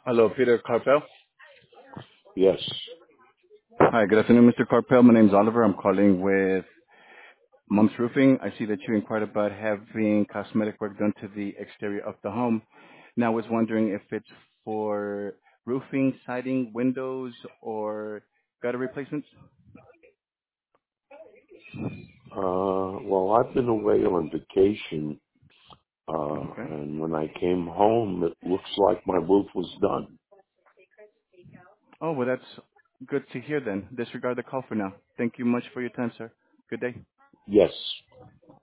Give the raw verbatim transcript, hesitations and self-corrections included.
Hello, Peter Carpel. Yes. Hi, good afternoon, Mister Carpel. My name's Oliver. I'm calling with Mom's Roofing. I see that you inquired about having cosmetic work done to the exterior of the home. Now, I was wondering if it's for roofing, siding, windows, or gutter replacements. Uh, well, I've been away on vacation, uh, Okay. and when I came home, it looks like my roof was done. Oh, well, that's good to hear then. Disregard the call for now. Thank you much for your time, sir. Good day. Yes.